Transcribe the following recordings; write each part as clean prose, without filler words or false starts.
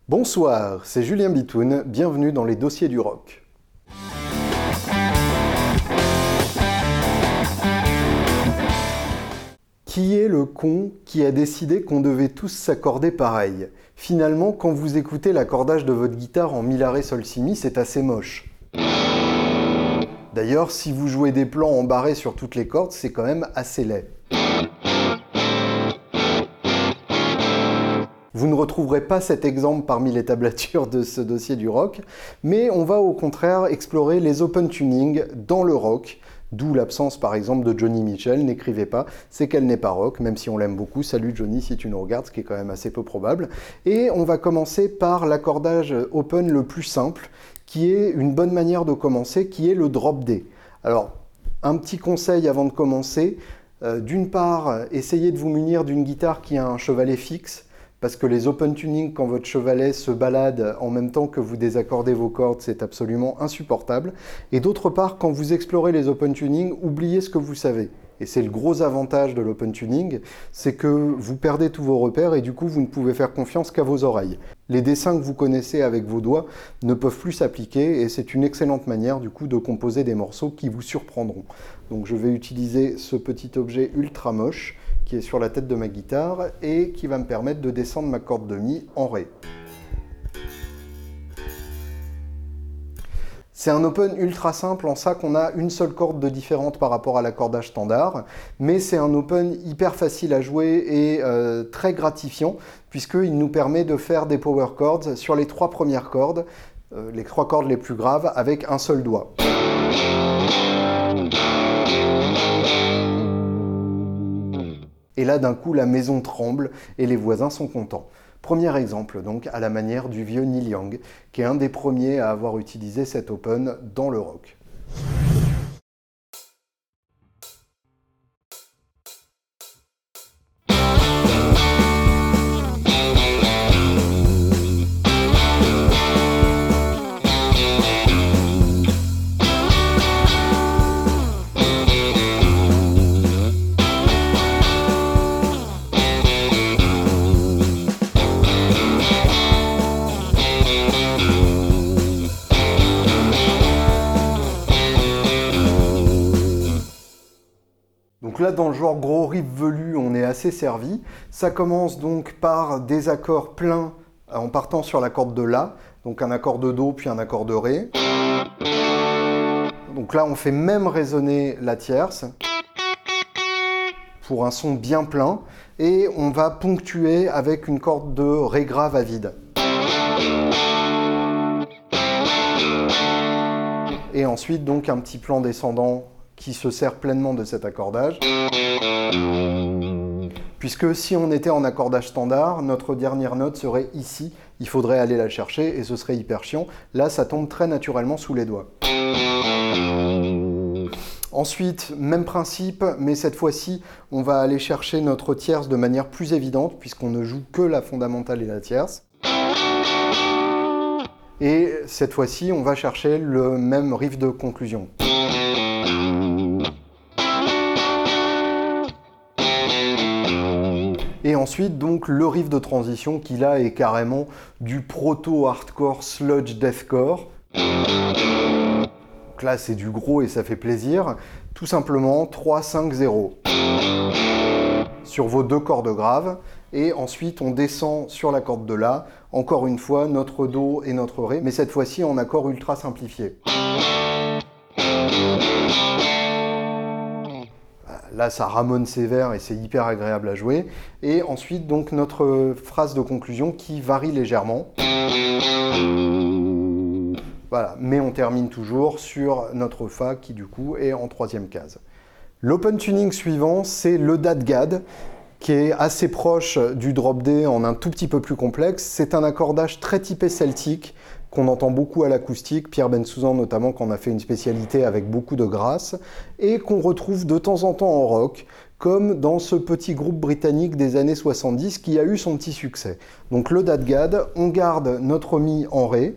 Bonsoir, c'est Julien Bitoun, bienvenue dans les dossiers du rock. Qui est le con qui a décidé qu'on devait tous s'accorder pareil? Finalement, quand vous écoutez l'accordage de votre guitare en mi, la, ré, sol, si, mi, c'est assez moche. D'ailleurs, si vous jouez des plans en barré sur toutes les cordes, c'est quand même assez laid. Vous ne retrouverez pas cet exemple parmi les tablatures de ce dossier du rock, mais on va au contraire explorer les open tuning dans le rock, d'où l'absence par exemple de Joni Mitchell. N'écrivez pas, c'est qu'elle n'est pas rock, même si on l'aime beaucoup. Salut Joni si tu nous regardes, ce qui est quand même assez peu probable. Et on va commencer par l'accordage open le plus simple, qui est une bonne manière de commencer, qui est le drop D. Alors, un petit conseil avant de commencer. D'une part, essayez de vous munir d'une guitare qui a un chevalet fixe, parce que les open tuning, quand votre chevalet se balade en même temps que vous désaccordez vos cordes, c'est absolument insupportable. Et d'autre part, quand vous explorez les open tuning, oubliez ce que vous savez. Et c'est le gros avantage de l'open tuning, c'est que vous perdez tous vos repères et du coup vous ne pouvez faire confiance qu'à vos oreilles. Les dessins que vous connaissez avec vos doigts ne peuvent plus s'appliquer et c'est une excellente manière du coup de composer des morceaux qui vous surprendront. Donc je vais utiliser ce petit objet ultra moche qui est sur la tête de ma guitare et qui va me permettre de descendre ma corde de mi en ré. C'est un open ultra simple en ça qu'on a une seule corde de différente par rapport à l'accordage standard, mais c'est un open hyper facile à jouer et très gratifiant puisqu'il nous permet de faire des power chords sur les trois premières cordes, les trois cordes les plus graves avec un seul doigt. Et là, d'un coup, la maison tremble et les voisins sont contents. Premier exemple, donc, à la manière du vieux Neil Young, qui est un des premiers à avoir utilisé cet open dans le rock. Donc là, dans le genre gros riff velu, on est assez servi. Ça commence donc par des accords pleins en partant sur la corde de La, donc un accord de Do puis un accord de Ré. Donc là, on fait même résonner la tierce pour un son bien plein et on va ponctuer avec une corde de Ré grave à vide. Et ensuite, donc, un petit plan descendant qui se sert pleinement de cet accordage. Puisque si on était en accordage standard, notre dernière note serait ici, il faudrait aller la chercher et ce serait hyper chiant. Là, ça tombe très naturellement sous les doigts. Ensuite, même principe, mais cette fois-ci, on va aller chercher notre tierce de manière plus évidente, puisqu'on ne joue que la fondamentale et la tierce. Et cette fois-ci, on va chercher le même riff de conclusion. Et ensuite, donc, le riff de transition qui là est carrément du proto-hardcore sludge deathcore. Donc là, c'est du gros et ça fait plaisir. Tout simplement 3, 5, 0 sur vos deux cordes graves. Et ensuite, on descend sur la corde de La. Encore une fois, notre Do et notre Ré, mais cette fois-ci en accord ultra simplifié. Là, ça ramonne sévère et c'est hyper agréable à jouer. Et ensuite, donc, notre phrase de conclusion qui varie légèrement. Voilà, mais on termine toujours sur notre Fa qui, du coup, est en troisième case. L'open tuning suivant, c'est le DADGAD, qui est assez proche du drop D en un tout petit peu plus complexe. C'est un accordage très typé celtique, qu'on entend beaucoup à l'acoustique, Pierre Bensoussan notamment, qu'on a fait une spécialité avec beaucoup de grâce, et qu'on retrouve de temps en temps en rock, comme dans ce petit groupe britannique des années 70 qui a eu son petit succès. Donc le DADGAD, on garde notre Mi en Ré.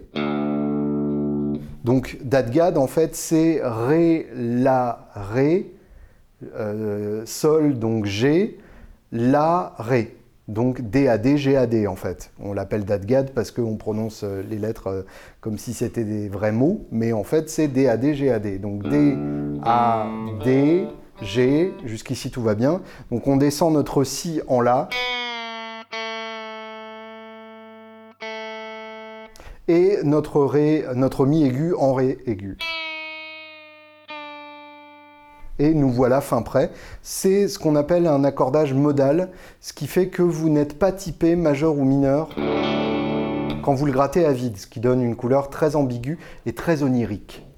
Donc DADGAD, en fait, c'est Ré, La, Ré, Sol, donc G, La, Ré. donc D-A-D, G-A-D en fait. On l'appelle DADGAD parce qu'on prononce les lettres comme si c'était des vrais mots, mais en fait c'est D-A-D, G-A-D. Donc D-A-D, G, jusqu'ici tout va bien. Donc on descend notre Si en La. Et notre Ré, notre Mi aigu en Ré aigu. Et nous voilà fin prêt. C'est ce qu'on appelle un accordage modal, ce qui fait que vous n'êtes pas typé majeur ou mineur quand vous le grattez à vide, ce qui donne une couleur très ambiguë et très onirique.